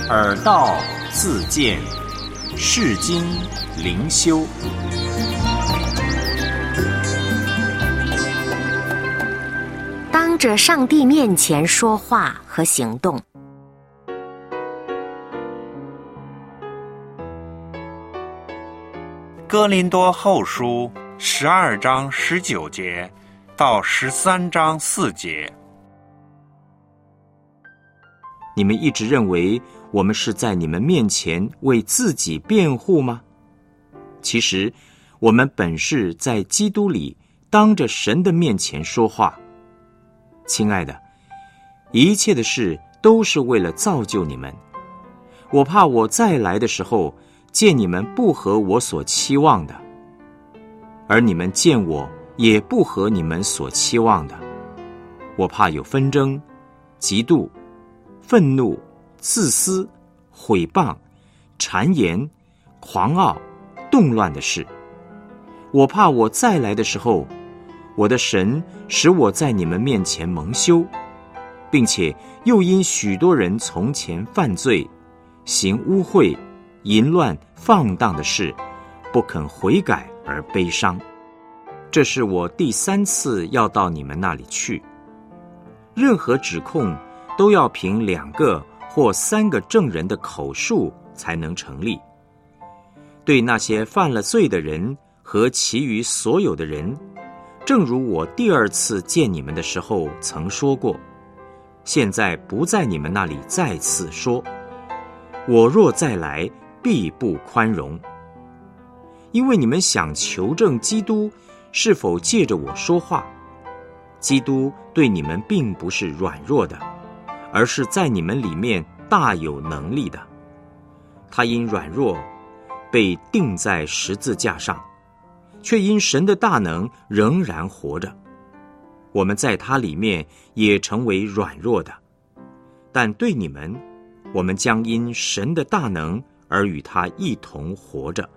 耳道自见，世经灵修。 当着上帝面前说话和行动。 哥林多后书12章19节到13章4节。 你们一直认为我们是在你们面前为自己辩护吗？其实我们本是在基督里当着神的面前说话。亲爱的，一切的事都是为了造就你们。我怕我再来的时候见你们不合我所期望的，而你们见我也不合你们所期望的。我怕有纷争、嫉妒、愤怒、自私、毁谤、谗言、狂傲、动乱的事。我怕我再来的时候，我的神使我在你们面前蒙羞，并且又因许多人从前犯罪、行污秽、淫乱、放荡的事，不肯悔改而悲伤。这是我第3次要到你们那里去。任何指控都要凭2个或3个证人的口述才能成立。对那些犯了罪的人和其余所有的人，正如我第2次见你们的时候曾说过，现在不在你们那里再次说，我若再来，必不宽容。因为你们想求证基督是否借着我说话，基督对你们并不是软弱的，而是在你们里面大有能力的。他因软弱被钉在十字架上，却因神的大能仍然活着。我们在他里面也成为软弱的，但对你们，我们将因神的大能而与他一同活着。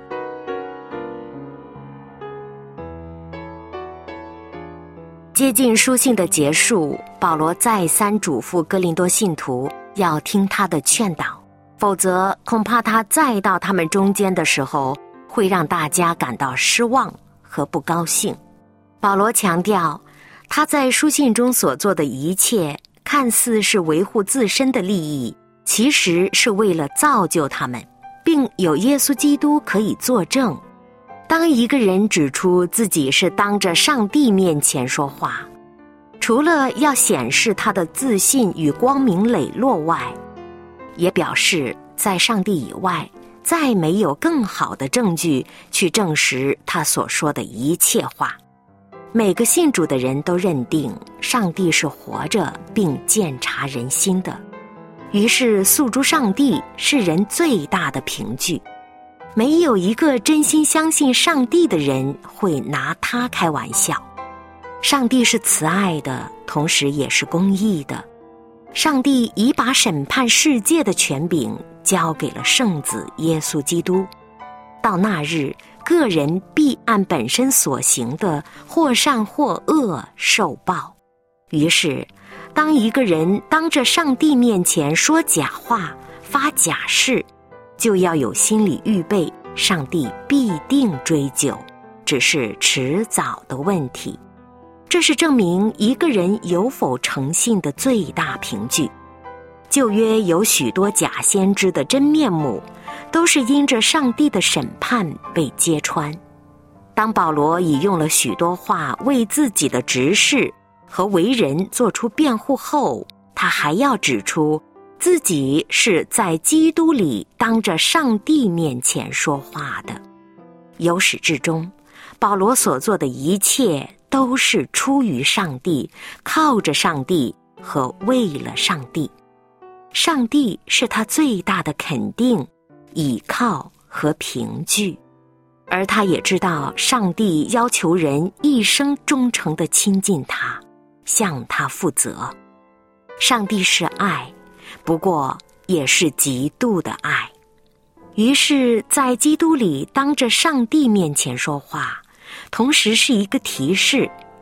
接近书信的结束，保罗再三嘱咐哥林多信徒要听他的劝导，否则恐怕他再到他们中间的时候，会让大家感到失望和不高兴。保罗强调，他在书信中所做的一切，看似是维护自身的利益，其实是为了造就他们，并有耶稣基督可以作证。当一个人指出自己是当着上帝面前说话，除了要显示他的自信与光明磊落外，也表示在上帝以外再没有更好的证据去证实他所说的一切话。每个信主的人都认定上帝是活着并鉴察人心的，于是诉诸上帝是人最大的凭据。没有一个真心相信上帝的人会拿他开玩笑。上帝是慈爱的，同时也是公义的。上帝已把审判世界的权柄交给了圣子耶稣基督。到那日，个人必按本身所行的，或善或恶受报。于是，当一个人当着上帝面前说假话、发假誓，就要有心理预备，上帝必定追究，只是迟早的问题。这是证明一个人有否诚信的最大凭据。旧约有许多假先知的真面目，都是因着上帝的审判被揭穿。当保罗已用了许多话为自己的执事和为人做出辩护后，他还要指出自己是在基督里当着上帝面前说话的。由始至终，保罗所做的一切都是出于上帝，靠着上帝和为了上帝。上帝是他最大的肯定、倚靠和凭据，而他也知道上帝要求人一生忠诚地亲近他，向他负责。上帝是爱，不过也是极度的爱。于是在基督里当着上帝面前说话，同时是一个提示，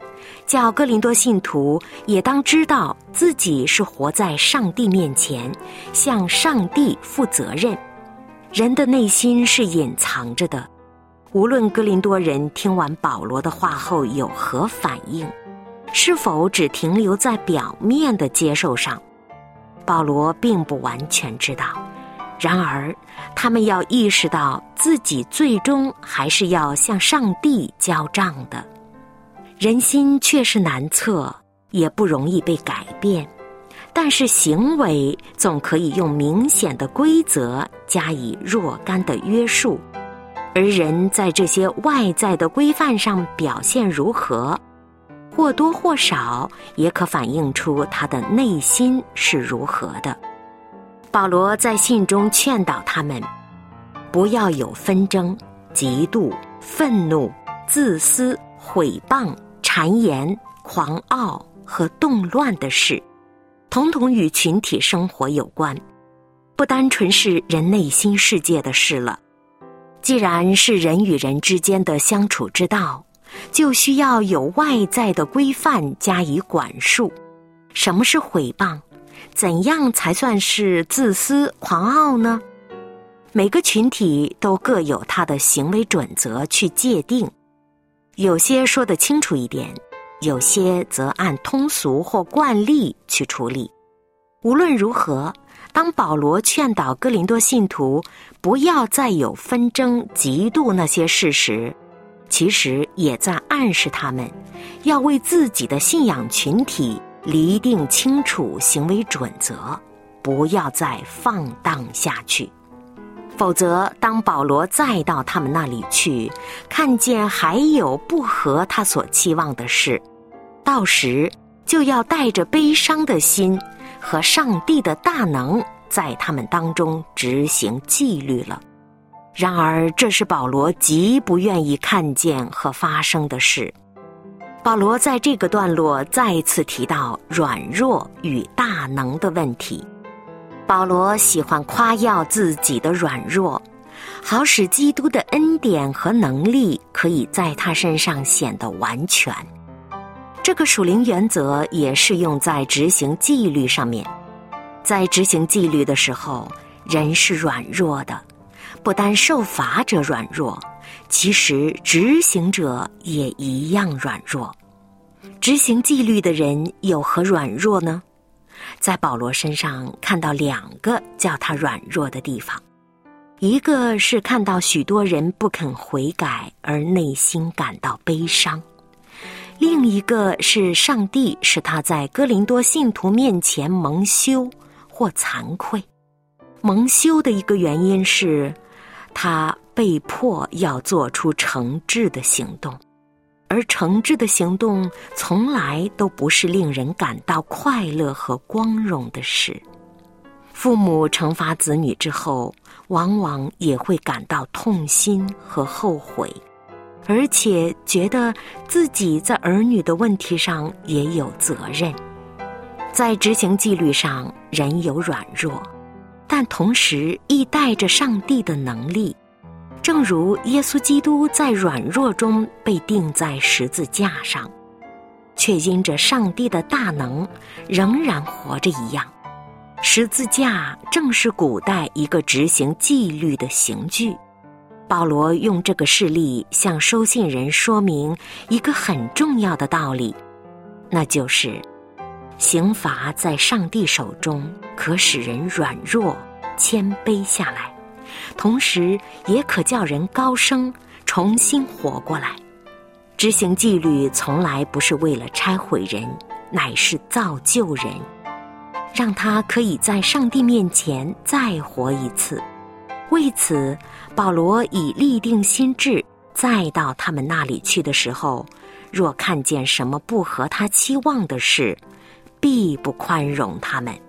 叫哥林多信徒也当知道自己是活在上帝面前，向上帝负责任。人的内心是隐藏着的，无论哥林多人听完保罗的话后有何反应，是否只停留在表面的接受上，保罗并不完全知道。然而他们要意识到自己最终还是要向上帝交账的。人心确实难测，也不容易被改变，但是行为总可以用明显的规则加以若干的约束，而人在这些外在的规范上表现如何，或多或少也可反映出他的内心是如何的。保罗在信中劝导他们，不要有纷争、嫉妒、愤怒、自私、毁谤、谗言、狂傲和动乱的事，统统与群体生活有关，不单纯是人内心世界的事了。既然是人与人之间的相处之道，就需要有外在的规范加以管束。什么是毁谤？怎样才算是自私狂傲呢？每个群体都各有他的行为准则去界定，有些说得清楚一点，有些则按通俗或惯例去处理。无论如何，当保罗劝导哥林多信徒不要再有纷争、嫉妒那些事时，其实也在暗示他们要为自己的信仰群体厘定清楚行为准则，不要再放荡下去。否则当保罗再到他们那里去，看见还有不合他所期望的事，到时就要带着悲伤的心和上帝的大能在他们当中执行纪律了。然而这是保罗极不愿意看见和发生的事。保罗在这个段落再次提到软弱与大能的问题。保罗喜欢夸耀自己的软弱，好使基督的恩典和能力可以在他身上显得完全。这个属灵原则也适用在执行纪律上面。在执行纪律的时候，人是软弱的，不单受罚者软弱，其实执行者也一样软弱。执行纪律的人有何软弱呢？在保罗身上看到两个叫他软弱的地方，一个是看到许多人不肯悔改而内心感到悲伤，另一个是上帝使他在哥林多信徒面前蒙羞或惭愧。蒙羞的一个原因是他被迫要做出惩治的行动，而惩治的行动从来都不是令人感到快乐和光荣的事。父母惩罚子女之后，往往也会感到痛心和后悔，而且觉得自己在儿女的问题上也有责任。在执行纪律上，人有软弱，但同时亦带着上帝的能力。正如耶稣基督在软弱中被钉在十字架上，却因着上帝的大能仍然活着一样。十字架正是古代一个执行纪律的刑具。保罗用这个事例向收信人说明一个很重要的道理，那就是刑罚在上帝手中可使人软弱谦卑下来，同时也可叫人高升，重新活过来。执行纪律从来不是为了拆毁人，乃是造就人，让他可以在上帝面前再活一次。为此，保罗已立定心志，再到他们那里去的时候，若看见什么不合他期望的事，必不宽容他们。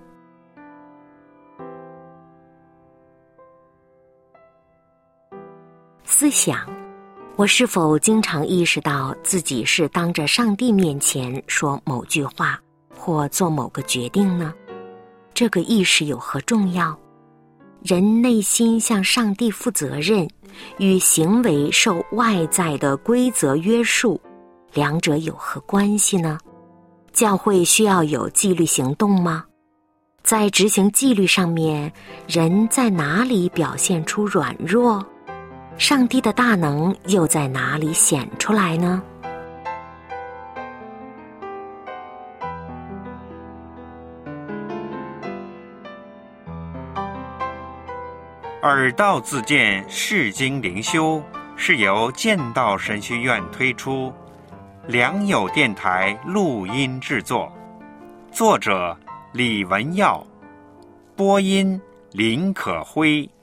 思想，我是否经常意识到自己是当着上帝面前说某句话或做某个决定呢？这个意识有何重要？人内心向上帝负责任，与行为受外在的规则约束， 两者有何关系呢？教会需要有纪律行动吗？在执行纪律上面，人在哪里表现出软弱？上帝的大能又在哪里显出来呢？ 耳道自荐释经灵修是由剑道神学院推出，良友电台录音制作，作者李文耀，播音林可辉。